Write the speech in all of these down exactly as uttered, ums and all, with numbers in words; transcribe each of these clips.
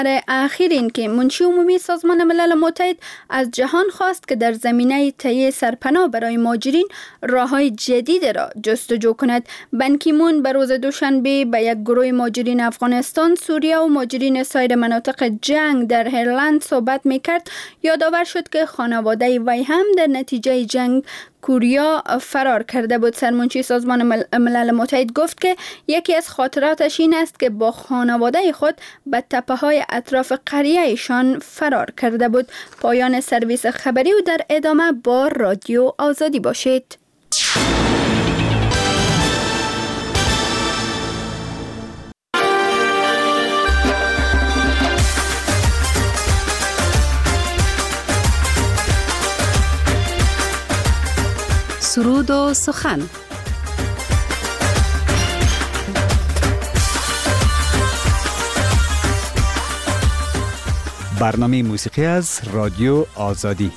اخیر این که منشی عمومی سازمان ملل متحد از جهان خواست که در زمینه تهیه سرپناه برای مهاجرین راه‌های جدید را جستجو کند. بان کی مون به روز دوشنبه به یک گروه مهاجرین افغانستان، سوریه و مهاجرین سایر مناطق جنگ در ایرلند صحبت می‌کرد. یادآور شد که خانواده وی هم در نتیجه جنگ کوریا فرار کرده بود. سرمنشی سازمان ملل متحد گفت که یکی از خاطراتش این است که با خانواده خود به تپه‌های اطراف قریه ایشان فرار کرده بود. پایان سرویس خبری و در ادامه با رادیو آزادی باشید. سرود و سخن. برنامه موسیقی از رادیو آزادی.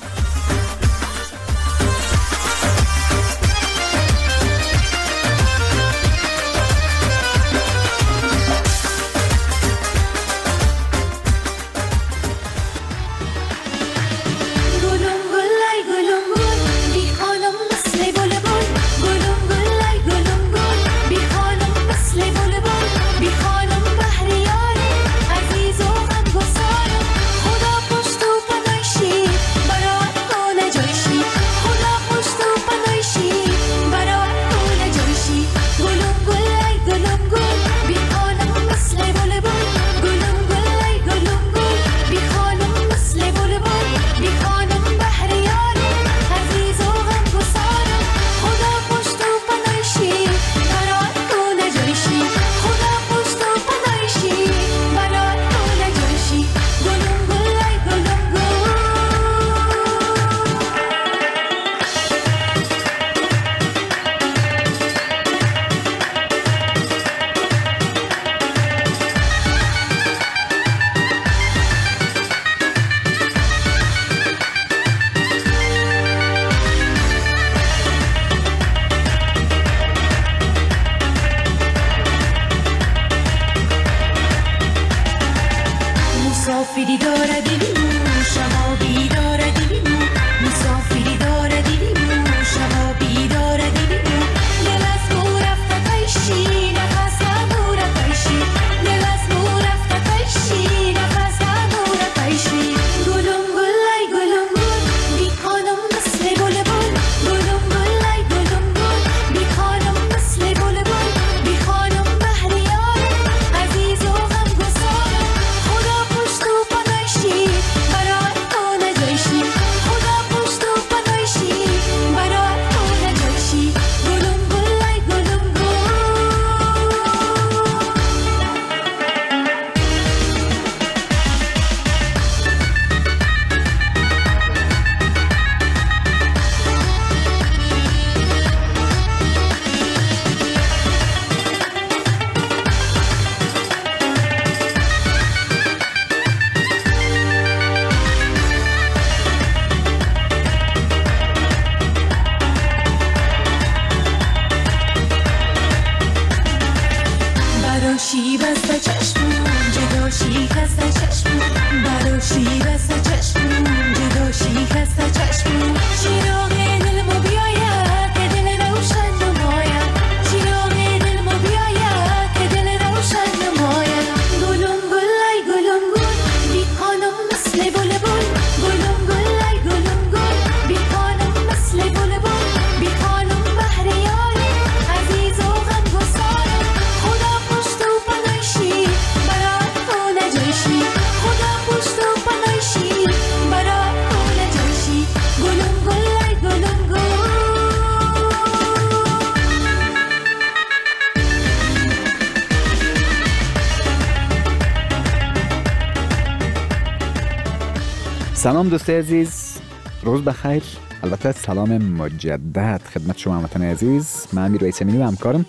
سلام دوستای عزیز، روز بخیر. البته سلام مجدد خدمت شما هموطنان عزیز. من امیر رئیس امینی و همکارم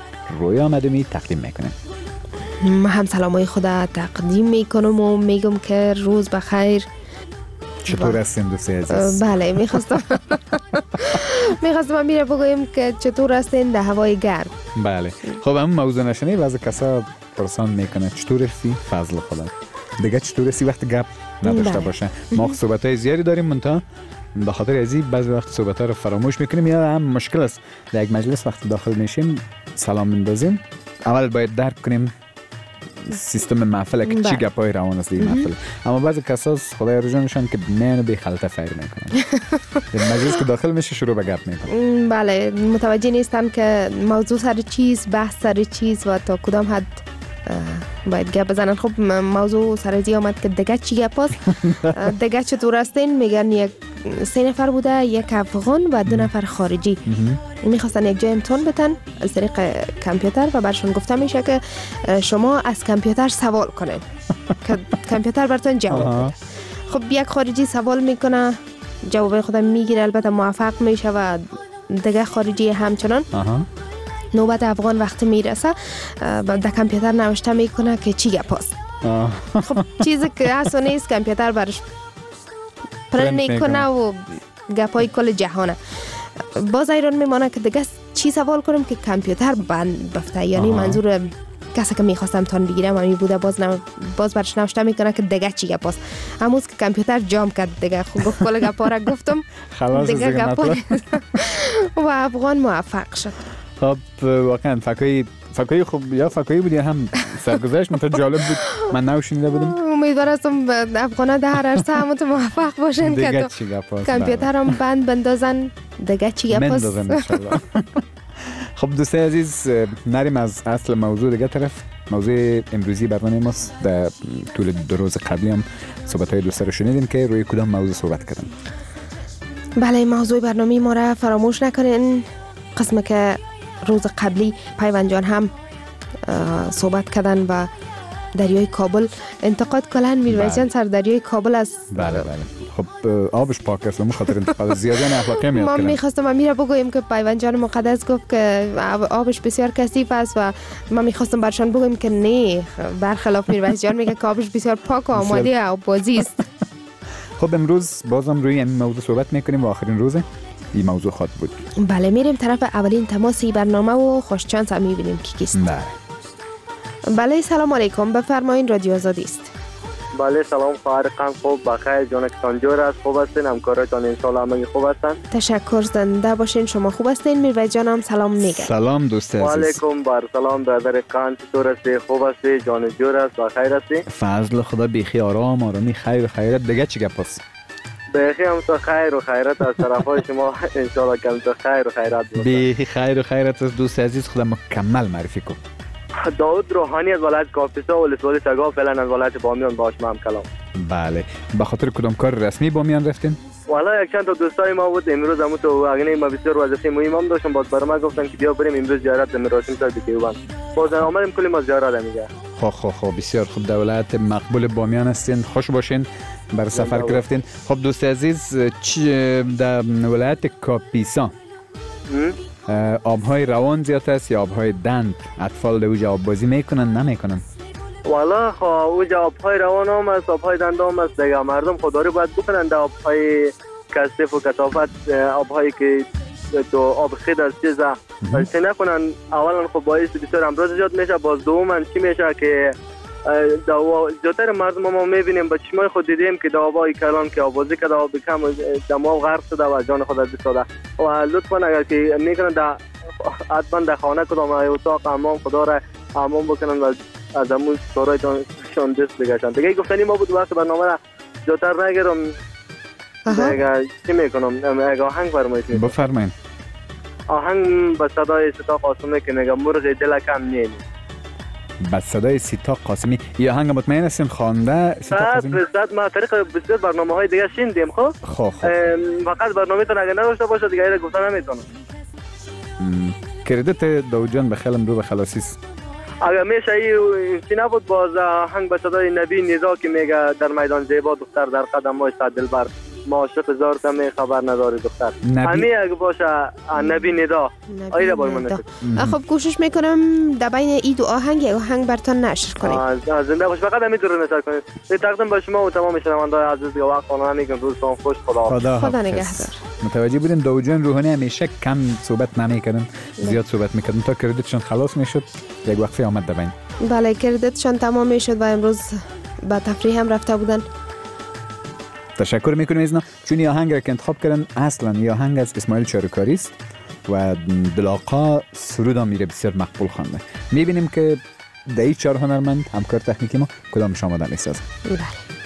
رویا مدومی تقدیم میکنم. من هم سلامای خدا تقدیم میکنم و میگم که روز بخیر. چطور هستین دوستای عزیز؟ بله، میخواستم میخواستم امیر بگویم که چطور هستین در هوای گرم. بله، خب همون موضوع نشنه بعضی کسا پرسان میکنه چطور هستی؟ فضل خدا. دیگه چطور سی وقت گپ نداشته بله. باشه. ما صحبت‌های زیادی داریم منتها به خاطر ازی بعضی وقت صحبت‌ها رو فراموش میکنیم یا هم مشکل است در یک مجلس وقت داخل میشیم سلام میندازیم اول باید درک کنیم سیستم محفل که چی گپای روان است این محفل. اما بعضی کساس خدای رجانشان که میان به خلطه فیر میکنن در مجلس که داخل میشه شروع به گپ میکنن. بله متوجه نیستن که موضوع سر چیز بحث سر چیز و تا کدام حد باید گپ بزنن. خب موضوع سر ازی آمد که دیگه چی گپ است. دیگه چطور هستین؟ میگن یک سه نفر بوده، یک افغان و دو نفر خارجی میخواستن یک جای امتحان بتن از طریق کامپیوتر و برشون گفته میشه که شما از کامپیوتر سوال کنین که کامپیوتر براتون جواب بده. خب یک خارجی سوال میکنه جواب خودم میگیره، البته موفق میشه و دیگه خارجی همچنان. نوبت افغان وقت میرسه در کامپیوتر نوشته میکنه که چی گپ است. خب چیزی که اصلا نیست کامپیوتر برش پرنت میکنه و گپای کل جهانه. باز ایران میمانه که دیگه چی سوال کنم که کامپیوتر بند بفته. یعنی منظور کسی که میخواستم تان بگیرم همی بوده باز نو... باز برش نوشته میکنه که دیگه چی گپ است. هموز که کامپیوتر جام کرد دیگه خب گفت کل گپا را گفتم دیگه گپا و افغان موفق شد. خب واقعا فکری فکری خوب یا فکری بود یا هم سرگذشت مثلا جالب بود. من نوشیده بودم. امیدوارم افغانا در هر عرصه هم موفق باشن که کامپیوتر هم بند بندازن دیگه چی گپ است. بندازن ان شاء الله. خب دوستای عزیز نریم از اصل موضوع دیگه طرف. موضوع امروزی برنامه ماست در طول دو روز قبلی هم صحبت‌های دوستا رو شنیدیم که روی کدام موضوع صحبت کردن. بله موضوع برنامه ما را فراموش نکنین. قسمه که روز قبلی پیوند جان هم صحبت کردن و دریای کابل انتقاد کردن. میرویس جان سر دریای کابل است. بله بله خب آبش پاک است و خاطر انتقاد زیادن اخلاقی میاد. ما میخواستم امیر بگویم که پیوند جان مقدس گفت که آبش بسیار کثیف است و ما میخواستم برشان بگویم که نه برخلاف میرویس جان میگه که آبش بسیار پاک و آماده آب بازی است. خب امروز بازم روی این موضوع صحبت میکنیم و آخرین روزه این موضوع خود بود. بله میریم طرف اولین تماسی برنامه و خوش چانس هم میبینیم کی کیست. بله بله سلام علیکم بفرمایین رادیو آزادی است. بله سلام خواهرقم خوب بخیر جان کسانجور است خوب هستین همکاراتان ان شاء الله همه خوب هستن. تشکر زنده باشین شما خوب هستین. میرویس جان هم سلام میگه. سلام دوست عزیز. و علیکم بر سلام برادر کان چطور هستی خوب هستی جان جور است بخیر هستی؟ فضل خدا بیخی آرام آرامی خیر و خیرت دیگه چی گپ است؟ بیخی هم تو خیر و خیرت از طرفای شما ان شاء الله کم تو خیر و خیرت بود. بیخی خیر و خیرت از دوست عزیز خدا مکمل معرفی کن. داود روحانی از ولایت کاپیسا و ولسوالی سگا فعلا از ولایت بامیان باش هم کلام. بله به خاطر کدام کار رسمی بامیان رفتین؟ والا یک چند تا دوستای ما بود امروز همون تو اگه ما بسیار وظیفه مهم هم داشتم باز برام گفتن که بیا بریم امروز زیارت مراسم سر دیوبند. باز اومدیم کلی ما زیارت میگه. خب خب خب بسیار خوب دولت مقبول بامیان هستین خوش باشین بر سفر گرفتین. خب دوست عزیز چی در ولایت کاپیسا آبهای روان زیاد است یا آبهای دند؟ اطفال در اوجا آب بازی میکنن نمیکنن؟ والا خب اوجا آبهای روان هم است آبهای دند هم است دیگه. مردم خودداری باید بکنن در آبهای کثیف و کثافت آبهایی که تو آب خید از چیزا چه نکنن. اولا خب باعث بسیار امراض ایجاد میشه. باز دوما چی میشه که دوا زیادتر مردم ما میبینیم با چشمای خود دیدیم که داوای کلان که آوازی که دوا بکم دماغ غرق شده و جان خود از بساده و لطفا اگر که میکنن در حتما در خانه کدام اتاق حمام خدا را حمام بکنن و از همون سارایتان شان دست بگشن. دیگه گفتنی ما بود وقت برنامه را زیادتر نگیرم دیگه چی میکنم اگه آهنگ فرمایید میکنم. بفرمایید. آهنگ با صدای ستا قاسمی که میگه مرغ دل کم نیم. با صدای ستا قاسمی یا آهنگ مطمئن هستین خوانده ستا قاسمی؟ صد ما طریق بسیار برنامه های دیگه شنیدیم. خب خب فقط برنامه تون اگه نداشته باشه دیگه ایره گفتن نمیتونم. کردیت داوجان بخیلم رو به خلاصیست. اگر میشه این چی نبود باز آهنگ به صدای نبی ندا که میگه در میدان زیبا دختر در قدم ما است دلبر ما عاشق هزار تا می خبر نداری دختر. همین اگه باشه نبی ندا آیده با من. خب کوشش میکنم در بین این دو آهنگ یک آهنگ براتون نشر کنیم. زنده باش فقط همین دور نشر کنید. تقدیم به شما و تمام شنوندگان عزیز که وقت خانه میگم روزتون خوش خدا خدا, خدا نگهدار. متوجه بودین داوجان روحانی همیشه کم صحبت نمیکردن زیاد صحبت میکردن تا کردیتشون خلاص میشد یک وقفه آمد در بین. بله کردیتشون تمام میشد و امروز با تفریح هم رفته بودن. تشکر میکنیم از اینا، چون یه آهنگ را که انتخاب کردن اصلا یه آهنگ از اسماعیل چاروکاری است و دلاقا سرود هم میره بسیار مقبول خوانده. میبینیم که در این چهار هنرمند همکار تکنیکی ما کدامش آماده میسازن. بله.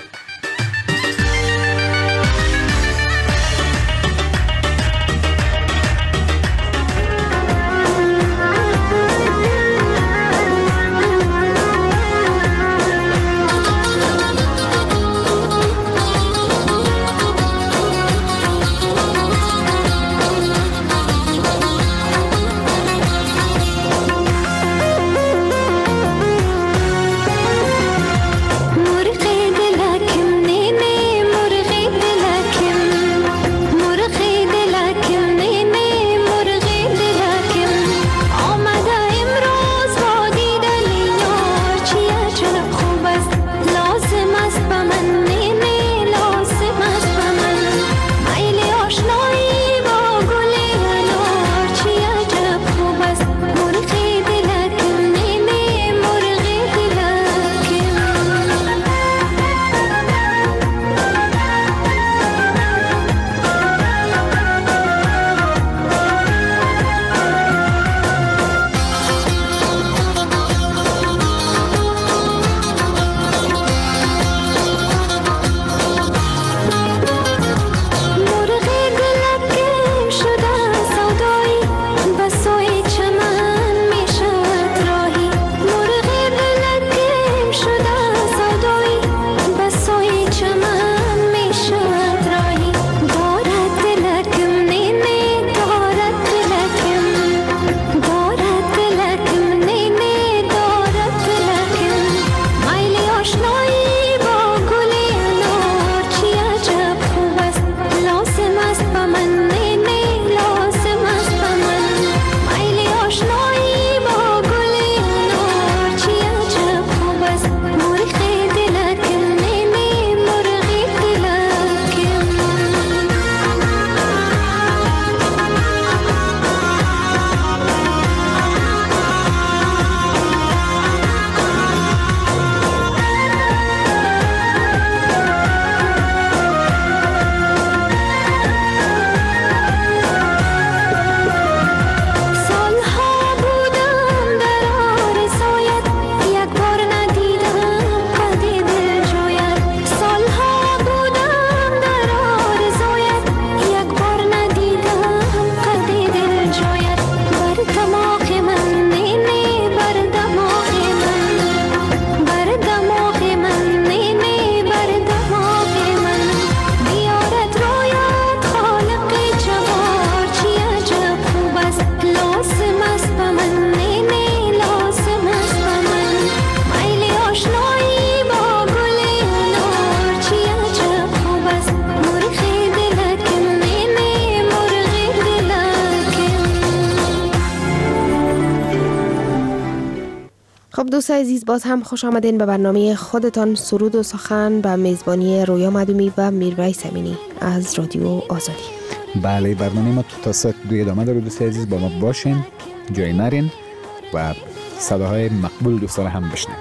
دوستان عزیز، باز هم خوش آمدین به برنامه خودتان سرود و سخن به میزبانی رویا مدومی و میرویس امینی از رادیو آزادی. بله، برنامه ما تا ساعت دو ادامه داره. دوستان عزیز با ما باشین، جای نرین و صداهای مقبول دوستان هم بشنوید.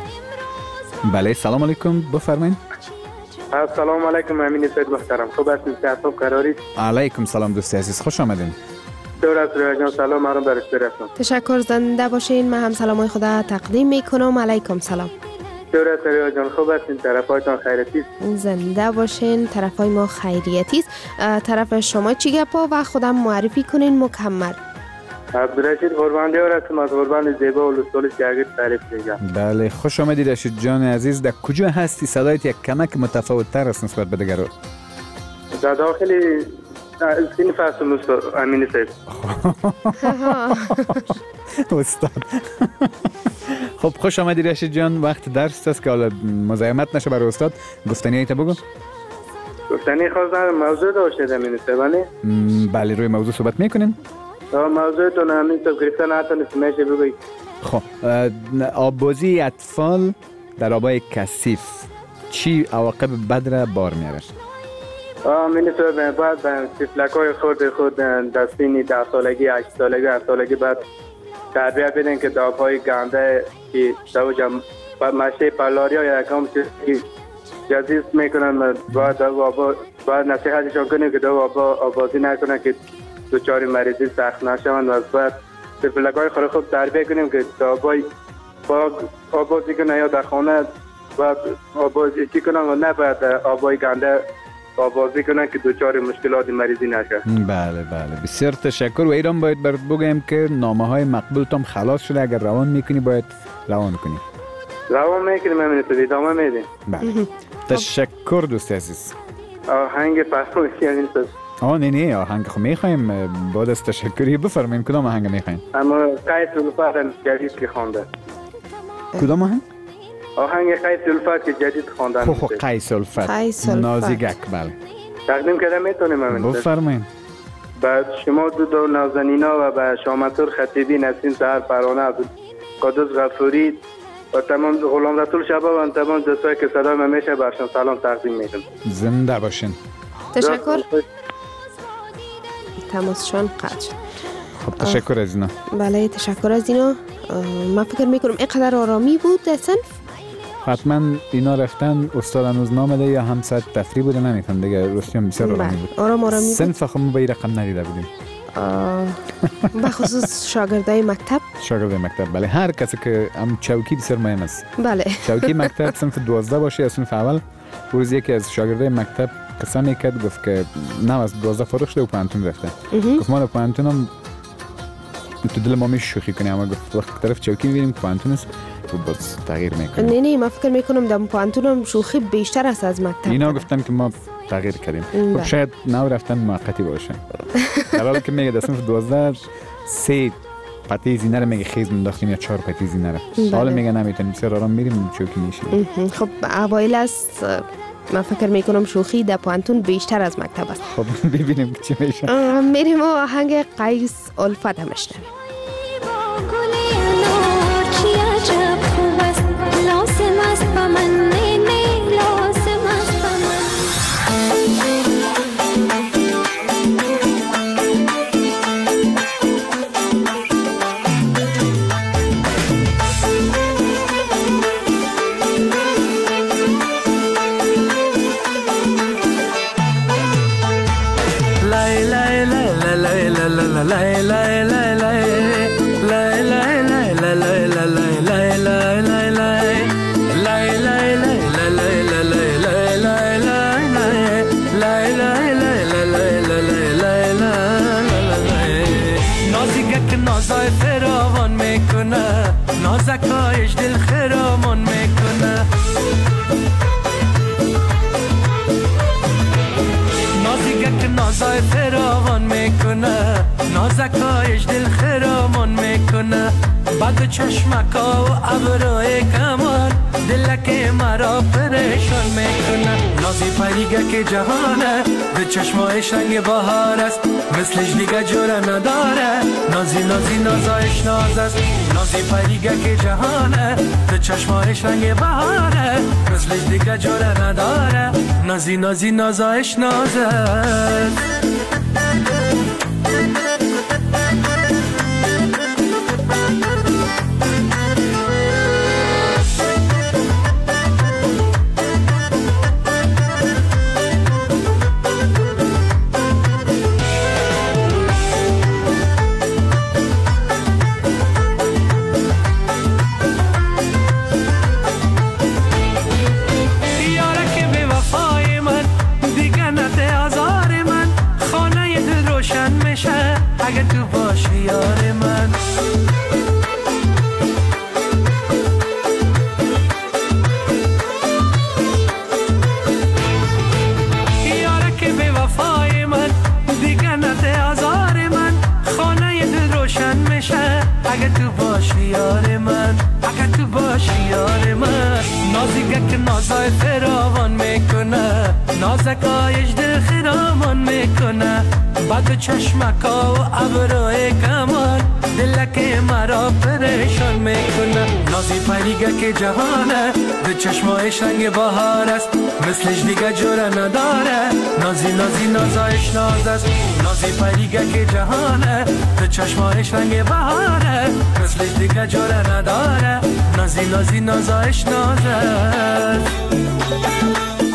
بله، سلام علیکم، بفرمایید. السلام علیکم امین سید محترم، خوب هستید؟ صحت قراری؟ علیکم سلام دوست عزیز، خوش آمدین. دورت رویا جان، سلام مرحبا بر اشتراکتون. تشکر، زنده باشین. من هم سلامای خدا تقدیم میکنم. علیکم سلام. دورت رویا جان، خوب هستین؟ طرفایتان خیریتی؟ زنده باشین. طرفای ما خیریتی است. طرف شما چی گپا و خودم معرفی کنین مکمل. عبدالرشید قربان دیار هستم از قربان زیبا و لطفالیش که اگر تعریف دیگه. بله، خوش آمدید رشید جان عزیز. در کجا هستی؟ صدایت یک کمک متفاوت تر است نسبت به دیگران. در داخل سین فصل مستر امین سید. استاد. خب خوش آمدید رشید جان. وقت درس است که حالا مزاحمت نشه برای استاد. گفتنی هایت بگو. گفتنی خواستم موضوع داشته امین سید. بله. بله، روی موضوع صحبت میکنین؟ موضوع تو امین سید گرفتن حتی نمیشه بگویی. خب آببازی اطفال در آبای کثیف چی عواقب بد را بار میاره؟ امین سید باید به طفلکای خود خود در سن ده سالگی، هشت سالگی، هفت سالگی بعد تربیت بدین که داغ‌های گنده که دوجم مشه پلاریا یا یکم چیزی جدید میکنن باید آبا باید نصیحتشان کنیم که دو آبا آبازی نکنن که دچار مریضی سخت نشوند و باید طفلک‌های خود خوب تربیت کنیم که آبای با آبازی کنن یا در خانه باید آبازی کنن و نه باید آبای گنده آبازی کنن که دچار مشکلات مریضی نشه. بله بله بسیار تشکر. و ایران باید برات بگم که نامه های مقبول تام خلاص شده، اگر روان میکنی باید روان کنی. روان میکنیم همین تو ادامه میدیم. بله تشکر دوست عزیز. آهنگ فرمایشی همین است. آه نه نه آهنگ خو میخوایم بعد از تشکری بفرمایید. کدام آهنگ میخواین؟ اما قیس الفت جدید که خوانده. کدام آهنگ؟ آهنگ قیس الفت که جدید خواندن. خو خو قیس الفت نازیگک. بله تقدیم کردم میتونیم همین. بفرمایید. بعد شما دو دو نازنینا و به شامتور خطیبی، نسیم سهر پروانه، قدس غفوری و تمام غلام رسول شباب و تمام دوستایی که صدای من میشه برشون سلام تقدیم میکنم. زنده باشین. تشکر. تماسشان قطع شد. خب تشکر از اینا. بله تشکر از اینا. من فکر میکنم اینقدر آرامی بود در صنف. حتما اینا رفتن استاد هنوز نامده یا هم ساعت تفریح بوده نمیتونم دیگه. رستم بسیار آرامی بود. آرام آرامی بود. صنف خودمون به این رقم ندیده بودیم. بخصوص شاگردای مکتب. شاگردای مکتب بله. هر کسی که هم چوکی بسیار مهم است. بله. چوکی مکتب صنف دوازده باشه یا صنف اول. روز یکی از شاگردای مکتب قسم میکرد گفت که نه از دوازده فارغ شده و پانتون رفته. گفت ما پانتونم تو دل ما میشه شوخی کنیم، اما گفت وقت طرف چوکی میبینیم پانتون است و باز تغییر میکنیم. نه نه من فکر میکنم در پانتونم شوخی بیشتر است از مکتب. اینا گفتن که ما تغییر کردیم. خب شاید نو رفتن موقتی باشه. در حالی که میگه در صنف دوازده سه پتی زینه رو میگه خیز منداختیم یا چهار پتی زینه رو. حالا میگه نمیتونیم بسیار آرام میریم چوکی میشیم. خب اوایل است من فکر میکنم شوخی در پانتون بیشتر از مکتب است. خب ببینیم چی میشه. میریم و آهنگ قیس الفت هم بشنویم. نازکایش دل خرامان میکنه، نازیگک نازای فراوان میکنه، نازکایش دل خرامان میکنه، بعد چشمکا و ابروی کمان دلک مرا پریشان میکنه. نازی پریگک جهانه به چشمایش رنگ بهار است، مثلش دیگه جوره نداره. نازی نازی نازایش ناز است، نازی پریگک جهانه به چشمایش رنگ بهاره، مثلش دیگه جوره نداره. نازی نازی نازایش ناز است. اگه تو باشی یار من، یاره که به وفای من دیگه نده آزار من، خانه دل روشن میشه اگه تو باشی یار من، اگه تو باشی یار من. نازیگه که نازای فراوان میکنه، نازکایش دل خرامان میکنه، بعد چشمکا و ابروی کمان دلک مرا پریشان میکنه. نازی پریگک جهانه به چشمایش رنگ بهار است، مثلش دیگه جوره نداره. نازی نازی نازایش ناز است، نازی پریگک جهانه به چشمایش رنگ بهاره، مثلش دیگه جوره نداره. نازی نازی نازایش ناز است.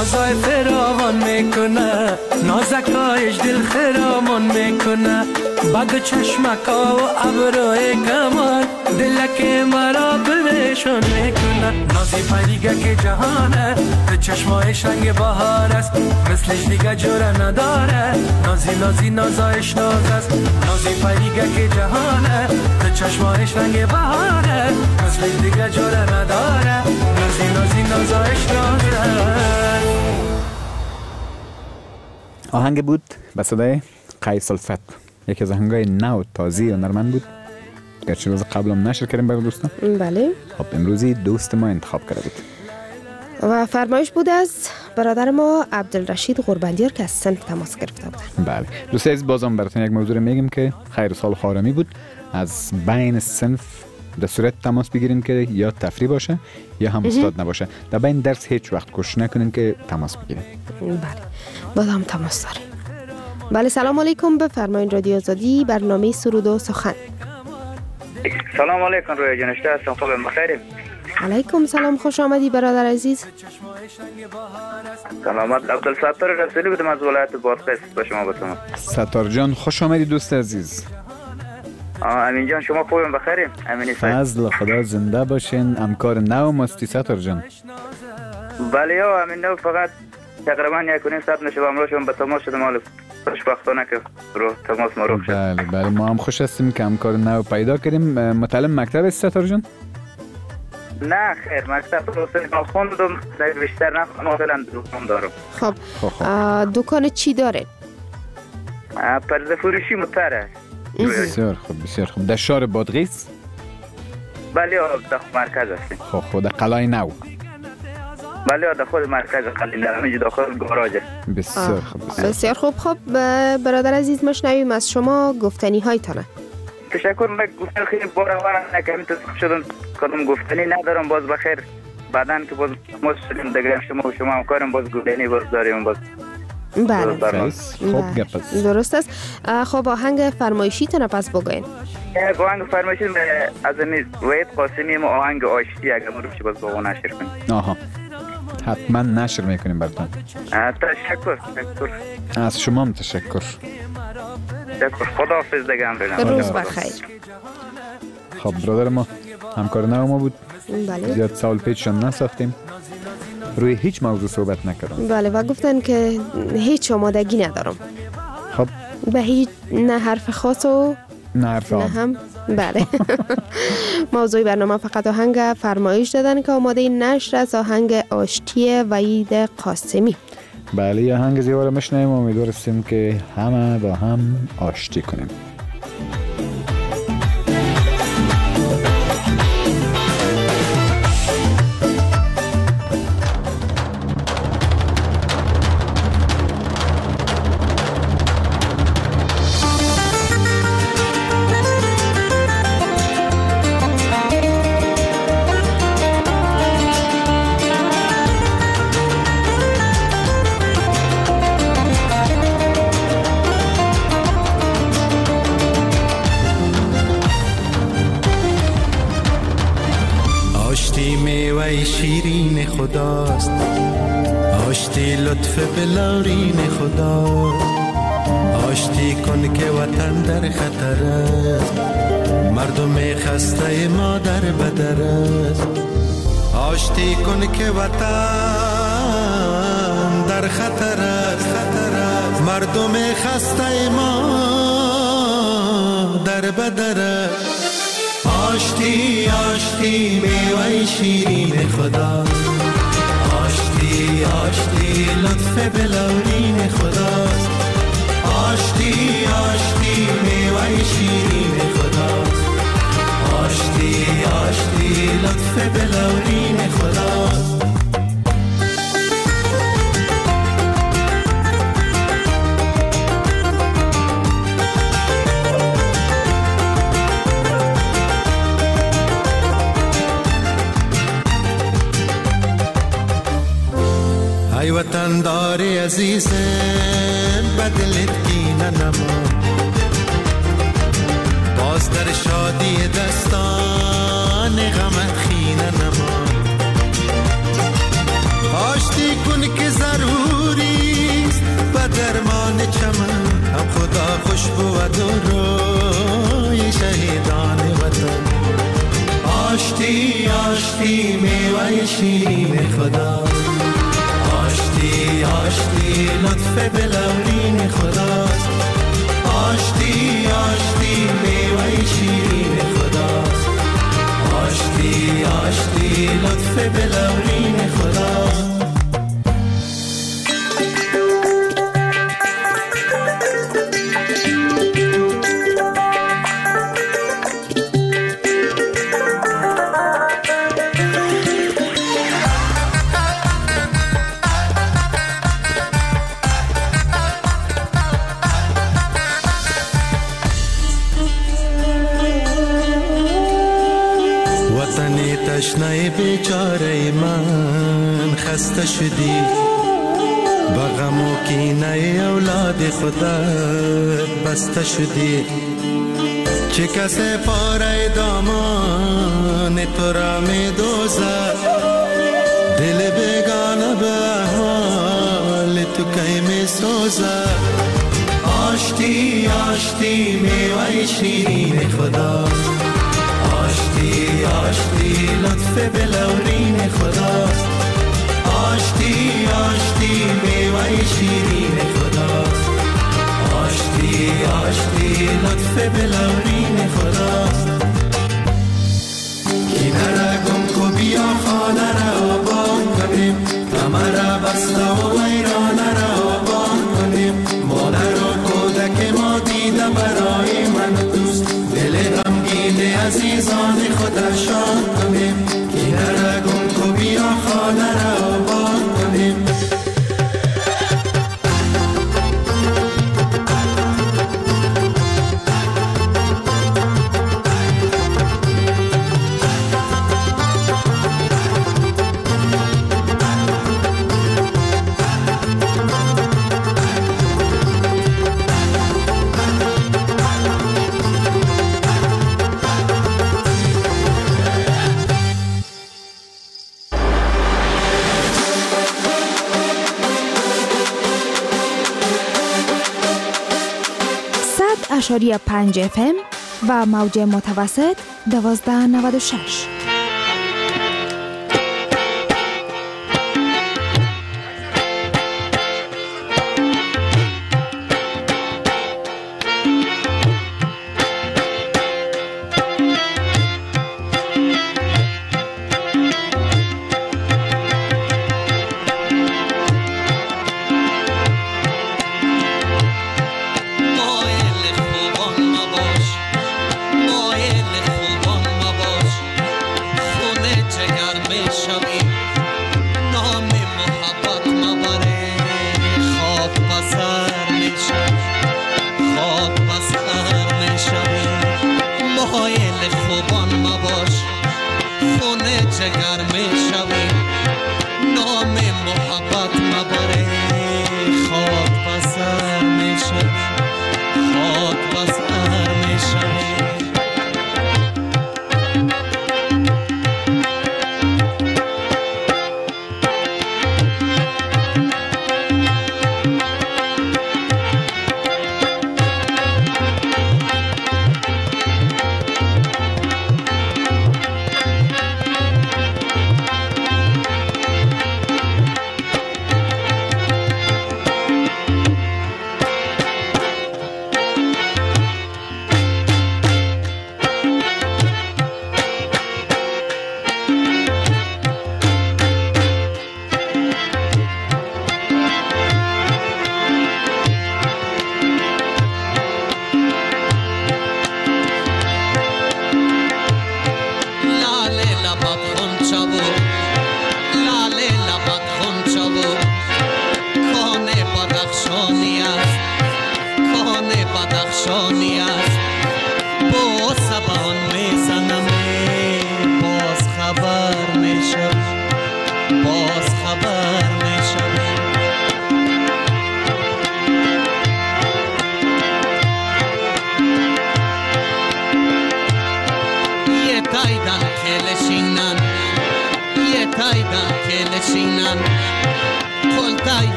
نازای فراوان میکنه نازکایش دل خرامان میکنه بد چشمکا و ابروی کمان دلک مرا بویشان میکنه نازی پریگه که جهانه به چشمایش رنگ بهار است مثلش دیگه جوره نداره نازی نازی نازایش ناز است نازی پریگه که جهانه به چشمایش رنگ بهاره مثلش دیگه جوره نداره نازی نازی نازایش ناز است. آهنگ بود به صدای قیس الفت، یکی از آهنگای نو تازه و نرمند بود، گرچه روز قبل هم نشر کردیم برای دوستان. بله. خب امروزی دوست ما انتخاب کرده بود و فرمایش بود از برادر ما عبدالرشید غربندیار که از صنف تماس گرفته بود. بله دوست عزیز، بازم براتون یک موضوع میگیم که خیر سال خارمی بود، از بین صنف در صورت تماس بگیرین که یا تفریح باشه یا هم استاد نباشه، در بین درس هیچ وقت کوشش نکنین که تماس بگیرین. بله بازم تماس داریم. بله سلام علیکم، بفرمایید رادیو آزادی برنامه سرود و سخن. سلام علیکم رویا جان، اشته هستم، خوب بخیریم. علیکم سلام، خوش آمدی برادر عزیز. سلامت. عبدالستار رسولی بودم از ولایت بادغیس با شما بتونم. ستار جان خوش آمدی دوست عزیز. امین جان شما خوبیم بخیریم؟ امینی فضل خدا زنده باشین. همکار نو مستی ستار جان. بله یا امین نو فقط تقریبا یک و نیم ساعت نشه امروز شما به تماس شدم، حالا خوشبختانه که رو تماس ما روح شد. بله بله ما هم خوش هستیم که همکار نو پیدا کردیم. متعلم مکتب است ستار جان؟ نه خیر، مکتب رو سنم خوندم، بیشتر نه فعلا دکان دارم. خب دکان چی داره؟ پرده فروشی متره. بسیار خوب بسیار خوب. در شهر بادغیس؟ بله در مرکز هستیم. خب خود قلعه نو؟ بله در خود مرکز قلعه نو، اینجا داخل گاراژ. بسیار خوب بسیار خوب. خب برادر عزیز مشنویم از شما گفتنی هایتانه. تشکر. من گفتن خیلی بار اول نکمی تصف شدم، کدوم گفتنی ندارم، باز بخیر بعدن که باز ما شدیم دیگه شما و شما هم کارم باز گفتنی باز داریم باز. بله خوب گپ است. درست است. خب آهنگ فرمایشی تونه پس بگوین. آهنگ فرمایشی از امید وحید قاسمی ما آهنگ آشتی اگه مروف چی باز با نشر کنیم. آها حتما نشر میکنیم براتون. تشکر. تشکر از شما هم تشکر. تشکر. خداحافظ دیگه هم بریم. روز بخیر. خب برادر ما همکار نو ما بود. بله. زیاد سال پیچشان نساختیم، روی هیچ موضوع صحبت نکردم. بله و گفتن که هیچ آمادگی ندارم. خب به هیچ نه حرف خاص و نه حرف نه هم. بله موضوع برنامه فقط آهنگ فرمایش دادن که آماده نشر از آهنگ آشتی وحید قاسمی. بله یه آهنگ زیبا رو میشنویم، امیدواریم که همه با هم آشتی کنیم. شیرین خداست، آشتی لطف بلارین خداست، آشتی کن که وطن در خطر است، مردم خسته ما در بدر است، آشتی کن که وطن در خطر است، مردم خسته ما در بدر است. آشتی آشتی میوه شیرین خدا، آشتی آشتی لطف بلورین خداست، آشتی آشتی میوه شیرین خداست، آشتی آشتی لطف بلورین خداست. ای وطن داری عزیزم بدلت کینه نما، باز در شادی دستان غمت خینه نما، آشتی کن که زر میوه شیرین خدا. آشتی آشتی لطف بلورین خداست. آشتی آشتی میوه شیرین خداست. آشتی آشتی لطف بلورین خداست. تشنه بیچاره من خسته شدی، با غم و کینه اولاد خودت بسته شدی. چه کسی پاره دامان تو را می دوزد، دل بیگانه به احوال تو کی می سوزد. آشتی آشتی میوه شیرین خدا. آشتی آشتی لطف بلورین خداست. آشتی آشتی میوه شیرین خداست. آشتی آشتی لطف بلورین خداست. کینه را گم کو بیا خانه را آباد کنیم، غم را بسته و ویرانه را آباد کنیم. مادر و کودک ما دیده برای من دوست، دل غمگین عزیزان خود شاد کنیم. کینه را گم کو بیا خانه را آباد کنیم. اشاری پنج اف ام و موج متوسط دوازده نود و شش.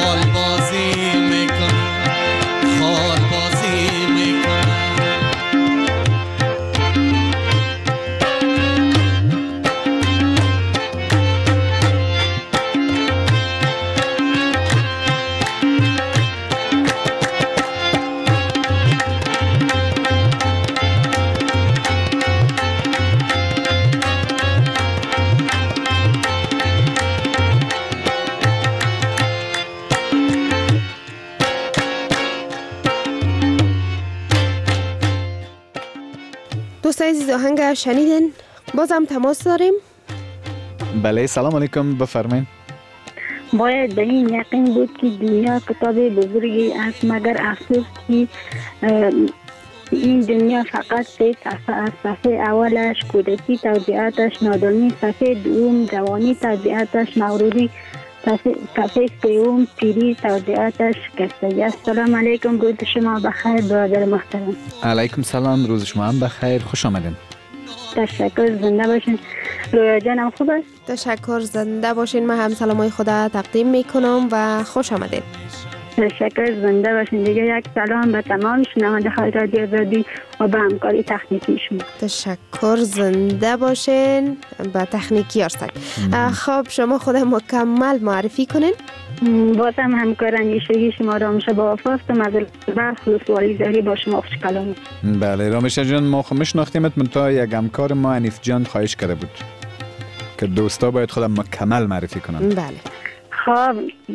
خال بازی میکنه خال بازی میکنه دوستان عزیز آهنگ شنیدین، بازم تماس داریم. بله سلام علیکم، بفرمایید. باید به این یقین بود که دنیا کتاب بزرگی است، مگر افسوس که این دنیا فقط سه صفحه است. صفحه اولش کودکی، توضیحاتش نادانی، صفحه دوم جوانی، توضیحاتش مغروری، صفحه سوم پیری، توضیحاتش شکستگی. السلام علیکم، روز شما بخیر برادر محترم. علیکم سلام، روز شما هم بخیر، خوش آمدین. تشکر، زنده باشین. رویا جانم خوب است؟ تشکر، زنده باشین. من هم سلامای خدا تقدیم میکنم و خوش آمدید. تشکر، زنده باشین. دیگه یک سلام به تمام شنونده های رادیو آزادی و به همکاری تکنیکی شما. تشکر، زنده باشین. به تکنیکی هستید. خب شما خود مکمل معرفی کنین. بازم همکار اندیشگی شما رامشه با وفاستم از برخلوص والی زهری با شما خوش کلامی. بله رامشه جان، ما خو میشناختیمت، منتها یک همکار ما انیف جان خواهش کرده بود که دوستا باید خودم مکمل معرفی کنن. بله خب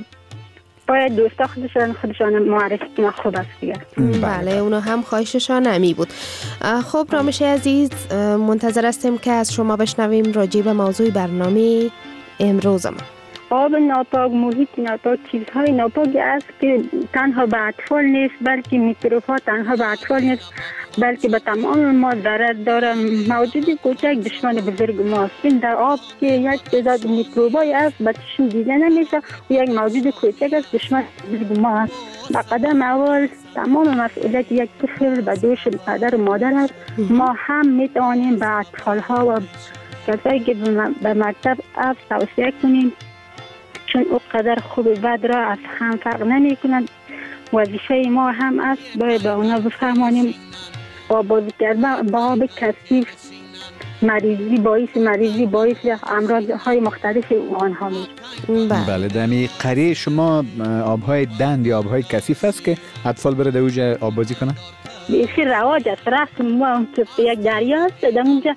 باید دوستا خودشان خودشان معرفی کنن، خوب است دیگه. بله اونا هم خواهششان همی بود. خب رامشه عزیز، منتظر هستیم که از شما بشنویم راجع به موضوع برنامه امروز ما. آب ناپاک، محیط ناپاک چیزهای ناپاکی است که تنها به اطفال نیست بلکه میکروب ها تنها به اطفال نیست بلکه به تمام ما ضرر داره. موجود کوچک دشمن بزرگ ماست. این در آب که یک تعداد میکروبایی است به چشم دیده نمیشه و یک موجود کوچک است دشمن بزرگ ما است. به قدم اول تمام مسئولیت یک طفل به دوش پدر و مادر است. ما هم میتوانیم به اطفال ها و کسایی که به مکتب افت توصیه کنیم، چون او قدر خوب بد را از هم فرق نمی کنند. وظیفه ما هم است باید به اونا بفهمانیم بازی کردن با آب کثیف مریضی باعث مریضی باعث امراض های مختلف آنها میشه. بله دمی قریه شما آبهای دند یا آبهای کثیف است که اطفال بره در اوجه آب بازی کنن؟ بیشی رواج است. رسم ما یک دریا است، در اونجا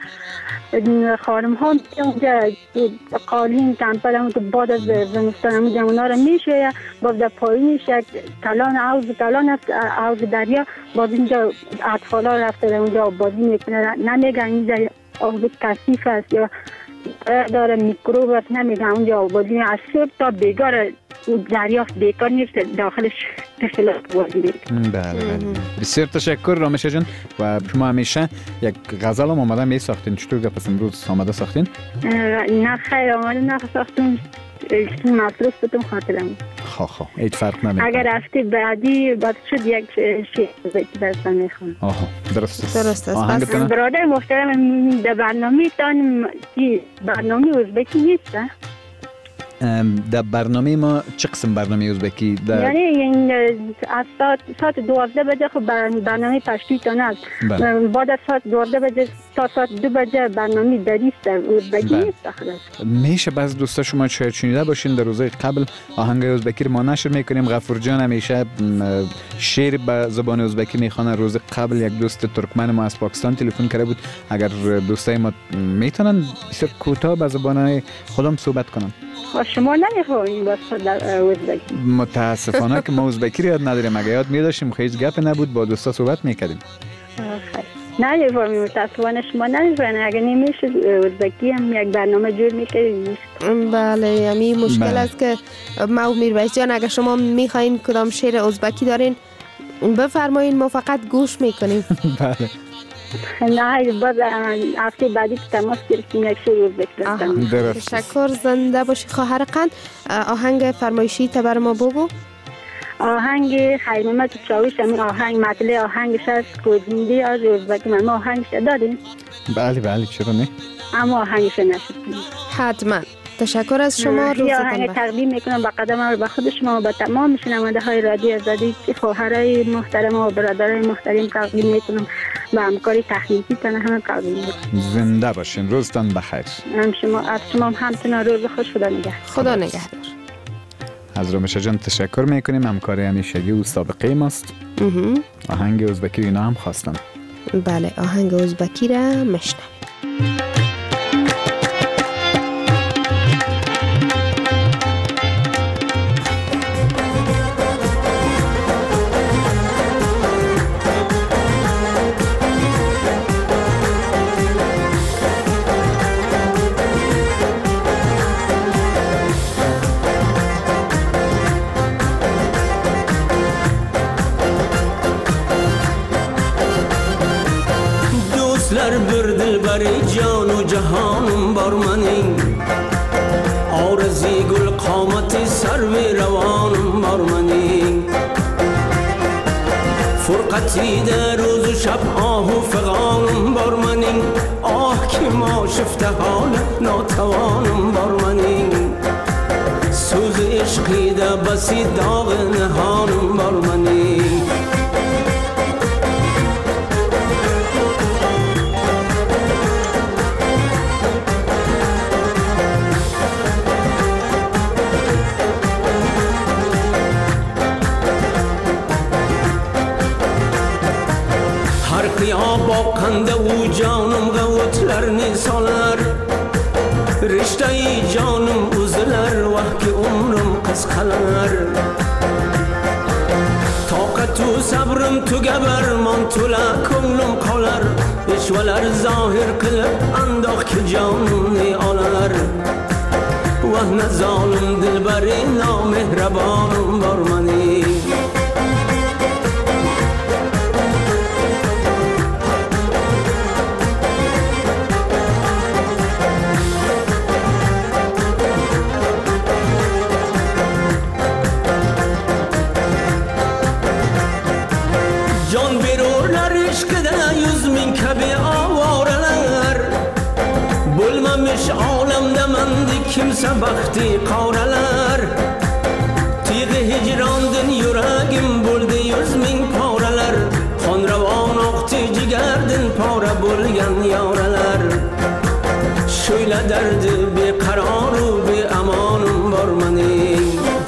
خانم ها اونجا قالین تنپل همون که بعد از زمستان همونجا اونا رو میشه باز در پایینش یک کلان عوض کلان است، عوض دریا، باز اینجا اطفال ها رفته در اونجا بازی میکنه. نمیگن اینجا آب کثیف است یا داره میکروب است، نمیگن اونجا بازی از صبح تا بیگار دریافت بیکار نیست داخلش تفلات بازی میکنه. بله بله بسیار تشکر رامشه جان. و شما همیشه یک غزل هم آمده می ساختین، چطور که پس امروز آمده ساختین؟ نه خیر آمده نه ساختون، مصروف بودم خاطرم. خواه خواه هیچ فرق نمیکنه. اگر هفته بعدی بعد شد یک شیء درستان میخونم. آها درست است. درست است. برادر محترم در برنامه تان برنامه ازبکی نیست؟ در برنامه ما چه قسم برنامه ازبکی؟ یعنی این از ساعت ساعت دوازده بجه خب برنامه پشتی تان است. بعد از ساعت دوازده بجه تا ساعت دو بجه برنامه دریست ازبکی نیست داخلش. میشه بعض دوستا شما شاید شنیده باشین در روزهای قبل آهنگ ازبکی رو ما نشر میکنیم. غفور جان همیشه شعر به زبان ازبکی میخوانه. روز قبل یک دوست ترکمن ما از پاکستان تلفن کرده بود، اگر دوستای ما میتونن بسیار کوتاه به زبان خودم صحبت کنن. شما نمیخواییم باز در ازبکی؟ متاسفانه که ما ازبکی رو یاد نداریم. اگه یاد میداشتیم خیلی گپ نبود، با دوستا صحبت میکردیم. نه نمیفهمیم متاسفانه شما نمیفهمیم. اگه نمیشه ازبکی هم یک برنامه جور میکردیم. بله یعنی مشکل است که ما میرویس جان اگه شما میخواین کدام شعر ازبکی دارین بفرمایین، ما فقط گوش میکنیم. بله نه باز هفته بعدی که تماس گرفتیم یک شعر ازبکی داشتم. تشکر، زنده باشی خواهر قند. آهنگ فرمایشی تا بر ما بگو. آهنگ خیر محمد چاوش، همین آهنگ مطلع آهنگش است گزینده از ازبکی. ما آهنگش داریم؟ بله بله چرا نه، اما آهنگش نشد. حتما تشکر از شما. یه روزتان آهنگ بخیر. تقدیم میکنم به قدم و به خود شما و به تمام شنونده های رادیو آزادی که خواهرای محترم و برادرای محترم تقدیم میکنم و همکاری تکنیکی تن همه تقدیم میکنم. زنده باشین، روزتان بخیر. هم شما از شما همتون روز خوش. خدا نگهدار. خدا نگهدار. از رامشا جان تشکر میکنیم، همکار همیشگی و سابقه ماست. آهنگ ازبکی اینا هم خواستم. بله، آهنگ ازبکی را مشنویم. بر جان و جهانم بر منی، آرزی گل قامت سرو روانم بر منی، فرقتی در روز و شب آه و فغانم بر منی، آه که ما شفته حال ناتوانم بر منی، سوز عشقی در بسی داغ نهانم بر منی. با qanda u canım gavutlar nisalar, rişte-i canım uzlar vahki umrum qisqalar, taqat u sabrim tugabar man tula ko'nglim qolar, ishvalar zohir qilib andoq ki jonimni olar, vahna zolim dilbari nomehrabonim bor mani. Alemde mendi kimse bakti qavralar, tiği hicrandın yüreğim buldu yüz min paralar, xonravon oqti jigardin para bo'lgan yoralar, şöyle derdi beqaror u beamonim bor mani.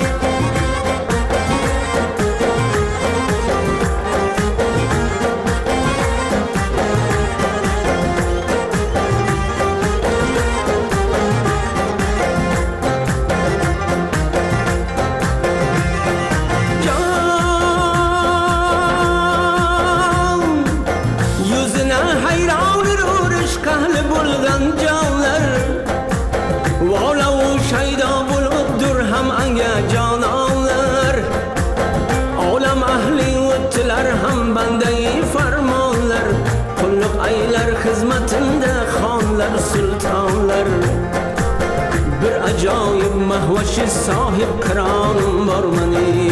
Hizmetinde xonlar sultonlar, bir ajoyib mahvashi sohib qironim bor mani.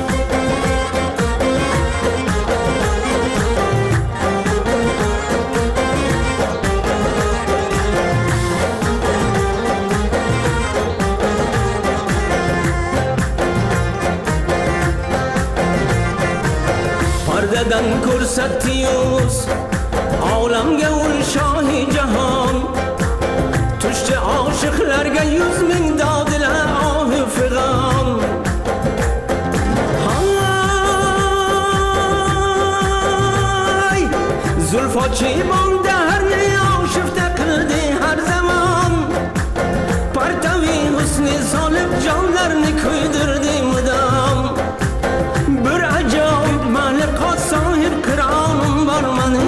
Pardadan ko'rsatdingiz olamga ul shohi jahon, tushdi oshiqlarga yuz ming dodilar ohi fig'on. Hay zulfochi bonda har oshifta qildi har zamon, partavi husni solib jonlarni kuydirdi mudom, bir ajoyib maliqot sohib qironim bor mani.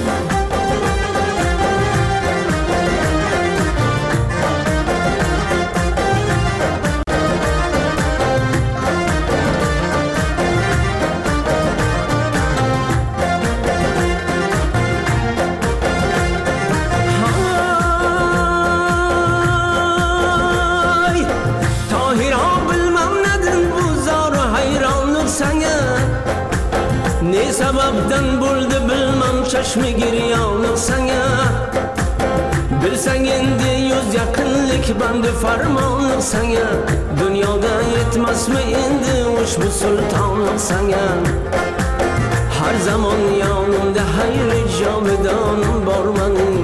Ne sebepten buldu bilmem çeşmi giryanlık sana, Bilsang endi yuz yaqinlik bandi farmonliq sanga dunyoda yetmasmi endi ushbu sultonlik sanga har zamon yonimda hayri jovidonim bor mening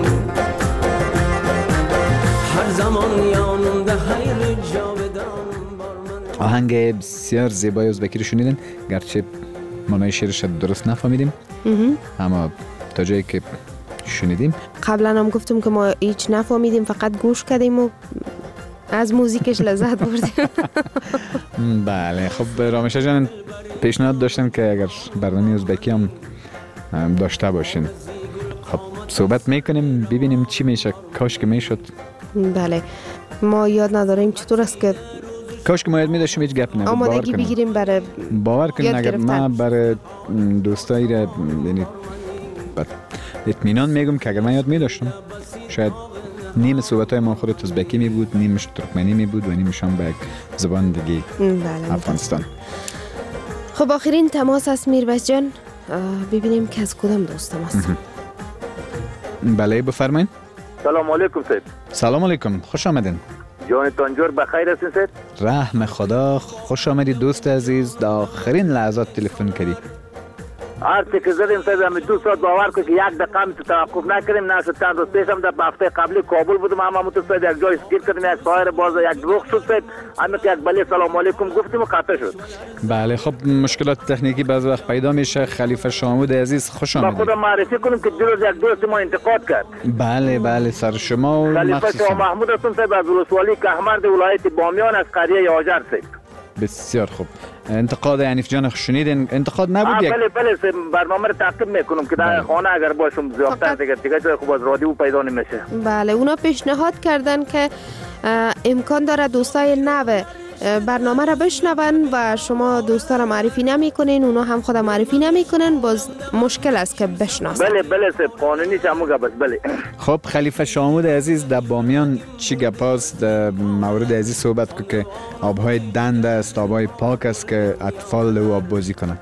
har zamon yonimda hayri jovidonim bor mening. آهنگ بسیار زیبای ازبکی رو شنیدین، گرچه معنای شعرش درست نفهمیدیم اما تا جایی که شنیدیم. قبلا هم گفتم که ما هیچ نفهمیدیم، فقط گوش کردیم و از موزیکش لذت بردیم. بله خب رامشه جان پیشنهاد داشتن که اگر برنامه ازبکی هم داشته باشین، خب صحبت میکنیم ببینیم چی میشه. کاش که میشد. بله ما یاد نداریم چطور است که کاش که ما یاد میداشتیم هیچ گپ نبود. آمادگی بگیریم برای باور کنین اگر من برای دوستایی را یعنی اطمینان میگم که اگر من یاد میداشتم شاید نیم صحبت های ما خود ازبکی می بود، نیمش ترکمنی می بود و نیمش هم به یک زبان دیگه افغانستان. خب آخرین تماس است میربز جان، ببینیم که از کدام دوستم است. بله بفرمایید. سلام علیکم سید. سلام علیکم، خوش آمدین. جانتان جور بخیر هستین سید؟ رحم خدا، خوش آمدید دوست عزیز، در آخرین لحظات تلفن کردی. هرچی که زدیم سید همی دو ساعت باور که یک دقیقه هم توقف نکردیم. نه شد چند روز پیشم در هفته قبلی کابل بودم، هم همون تو سید یک جای گیر کردیم، یک سایر باز یک دروغ شد سید، همین که یک بله سلام علیکم گفتیم و قطع شد. بله خب مشکلات تکنیکی بعض وقت پیدا میشه. خلیفه شامود عزیز خوش آمدید. ما خودم معرفی کنیم که دیروز یک دوست ما انتقاد کرد. بله بله سر شما و خلیفه شاه محمود هستم سید از ولسوالی کهمرد ولایت بامیان از قریه هاجر سید. بسیار خوب. انتقاد عنیف جان شنیدین؟ انتقاد نبود یک؟ بله بله برنامه رو تعقیب میکنم که در خانه اگر باشم زیادتر دیگه دیگه جای خوب از رادیو پیدا نمیشه. بله اونا پیشنهاد کردن که امکان داره دوستای نو برنامه را بشنون و شما دوستا را معرفی نمی کنین، اونا هم خود معرفی نمی کنن، باز مشکل است که بشناسن. بله بله سه قانونی همو گپ است. بله خب خلیفه شامود عزیز در بامیان چی گپ است؟ در مورد عزیز صحبت که که آبهای دند است، آبهای پاک است که اطفال او آب بازی کنند.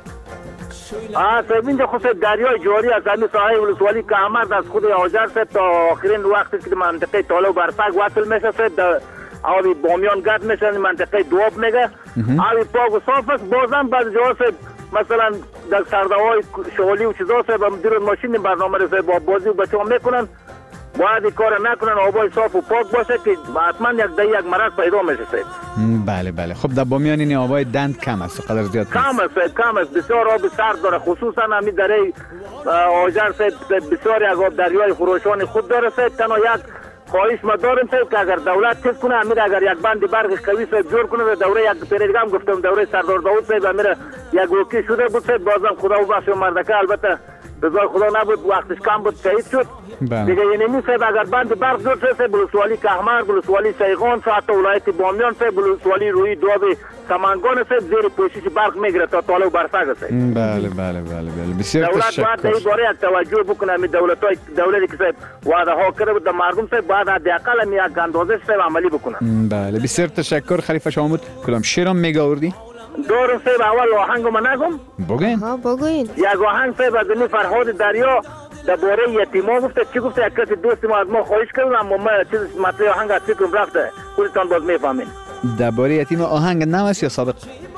آه سب اینجا خود دریای جاری از همین ساحه ولسوالی کهمرد از خود هاجر سب تا آخرین وقتی که منطقه تاله و برفک وصل میشه سب آبی بامیان گرد میشن منطقه دواب میگه. آبی پاک و صاف است. بازم بعض جاها سب مثلا در سرده‌های شغلی و چیزا سب هم دیروز ماشین برنامه رو سب بازی و بچه ها میکنن، باید این کار نکنن، آبای صاف و پاک باشه که حتما یک ده یک مرض پیدا میشه سب. بله بله خب در بامیان این آبای دند کم است، قدر زیاد کم است کم است، بسیار آب سرد داره، خصوصا همین دره هاجر سب بسیار یک آب دریای خروشان خود داره سب. تنها یک خواهش ما داریم سید که اگر دولت چیز کنه امیر اگر یک بند برق قوی سید جور کنه و دوره یک پیره دیگه هم گفتم دوره سردار داود سید امیر یک وکی شده بود سید، بازم خدا و بخش مردکه البته بزای خدا نبود وقتش کم بود شهید شد دیگه. یعنی می سید اگر بند برق جور شد سید بلوسوالی کهمرد، بلوسوالی سیغان، حتی ولایت بامیان سید بلوسوالی روی دواب سمنگان سید زیر پوشش برق میگیره تا تاله و برفک سید. بله بله بله بله بسیار تشکر. دولت باید این باره یک توجه بکنه. می دولت‌های دولتی که سید وعده ها کرده بود مردم سید باید حداقل می یک اندازه سید عملی بکنه. بله بسیار تشکر خلیفه شامود. کدام شعرم میگاوردی؟ دورم سید اول آهنگ ما نگم بگین. ها بگین. یک آهنگ سید از این فرهاد دریا درباره یتیما گفته. چی گفته؟ یک کسی دوست ما از ما خواهش کرد اما ما چیز مطلب آهنگ از فکرم رفته، خودتان باز میفهمین. درباره یتیم آهنگ نو است یا سابق؟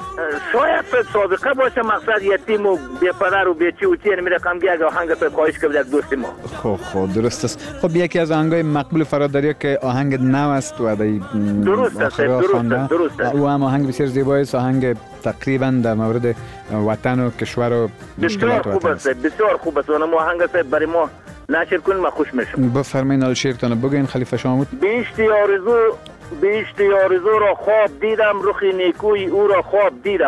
شاید سابقه باشه، مقصد یتیم و بی پدر و بی چی و چی نمیره کمگی اگه آهنگ تو خواهش کرد یک دوست ما. خب خب درست است. خب یکی از آهنگای مقبول فرهاد دریا که آهنگ نو است و در درست است درست است درست است او هم آهنگ بسیار زیبایی است، آهنگ تقریبا در مورد وطن و کشور و مشکلات وطن است. بسیار خوب است. اون آهنگ است برای ما نشر کنیم ما خوش میشم. بفرمایید حال شعرتون بگین خلیفه شامود. بیشتی آرزو بیشتی آرزو را خواب دیدم، رخ نیکوی او را خواب دیدم،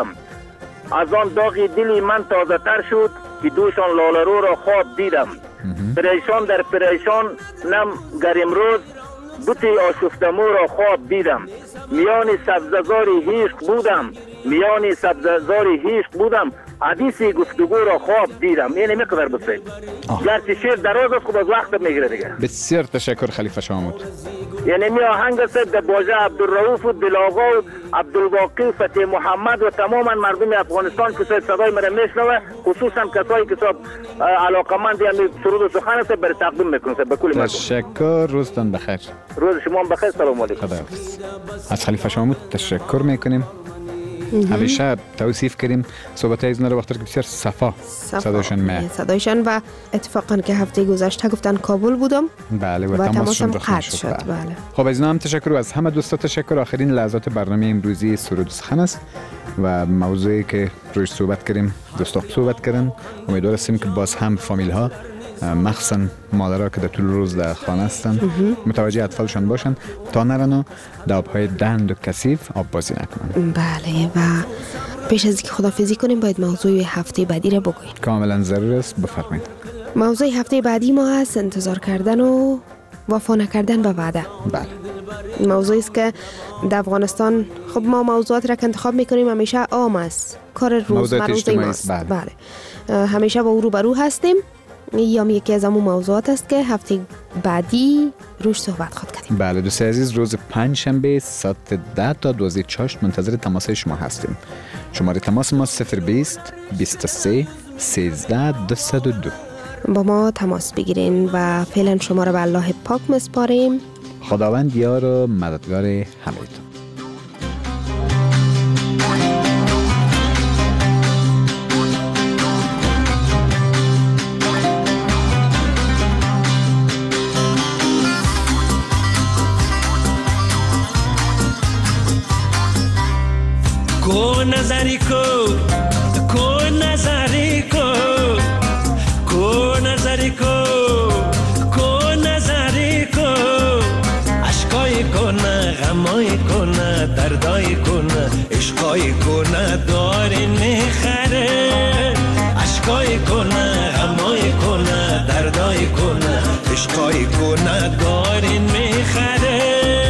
از آن داغی دلی من تازه تر شد که دوشان لالرو را خواب دیدم. پریشان در پریشان نم گرم روز بوتی آشفتمو را خواب دیدم، میان سبززاری هیشق بودم میان سبززاری هیشق بودم حدیثی گفتگو را خواب دیدم. این میقدر بسید گرچه شعر دراز است خوب از وقت میگیره دیگه. بسیار تشکر خلیفه شامود. یعنی می آهنگ است در باجه عبدالرؤوف و دلاغا و عبدالباقی و فتح محمد و تماما مردم افغانستان که صدای مرا میشنوه، خصوصا کسایی که صاحب علاقمند یعنی سرود و سخن است بر تقدیم میکنه به کل مردم. تشکر، روزتان بخیر. روز شما هم بخیر. سلام علیکم. خداحافظ. از خلیفه شامود تشکر میکنیم. همیشه توصیف کردیم صحبت از اینا رو وقتی که بسیار صفا صدایشان میاد. صدایشان و اتفاقا که هفته گذشته گفتن کابل بودم. بله و, و تماسشون قطع شد. شد. بله. بله. خب از اینا هم تشکر و از همه دوستا تشکر. آخرین لحظات برنامه امروزی سرود و سخن است و موضوعی که روش صحبت کردیم دوستا صحبت کردن. امیدوار هستیم که باز هم فامیل ها مخصوصا مادرها که در طول روز در خانه هستن متوجه اطفالشان باشن تا نرن و در آبهای دند و کثیف آب بازی نکنن. بله و پیش از اینکه خداحافظی کنیم باید موضوع هفته بعدی را بگوییم. کاملا ضرور است. بفرمایید. موضوع هفته بعدی ما هست انتظار کردن و وفا نکردن به وعده. بله. موضوعی است که در افغانستان خب ما موضوعات را که انتخاب میکنیم همیشه عام است، کار روزمره ماست. بله. بله. همیشه با او روبرو هستیم. یا یکی از همون موضوعات است که هفته بعدی روش صحبت خود کردیم. بله دوستان عزیز، روز پنج شنبه ساعت ده تا دوازده چاشت منتظر تماس شما هستیم. شماره تماس ما صفر بیست بیست و سه سیزده دویست و دو. با ما تماس بگیرین و فعلا شما را به الله پاک مسپاریم. خداوند یار و مددگار همه‌تون. کو نظری کو کو نظری کو کو نظری کو کو نظری کو اشکای کنه غمای کنه دردای کنه عشقای کنه دارین میخره اشکای کنه غمای کنه دردای کنه عشقای کنه دارین میخره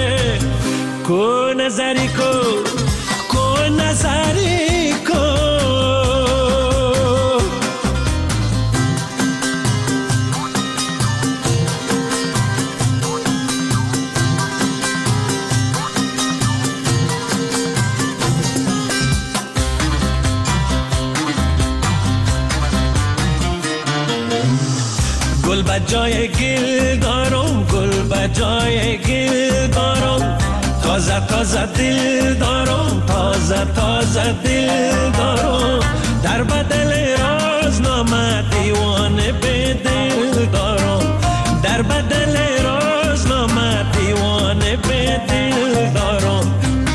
کو نظری کو نظری کو گل بجای گل دارم گل بجای گل دارم تازه تازه دل دارم تازه تازه دل دارم در بدل رازنامه دیوانه به دل دارم در بدل رازنامه دیوانه به دل دارم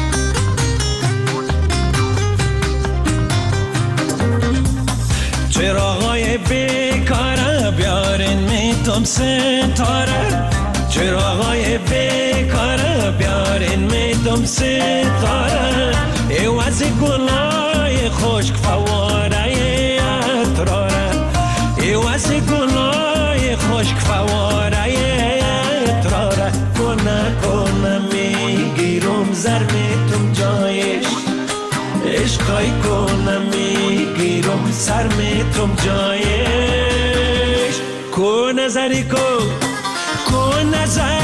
چراغای بیکاره بیارین میتم ستاره چراغای بیکاره بیارین میدم ستاره ایوازی گلای خشک فواره اتراره ایوازی گلای خشک فواره اتراره کنه کنه میگیرم زر میتم جایش عشقای کنه میگیرم سر میتم جایش کو نظری کو کو نظر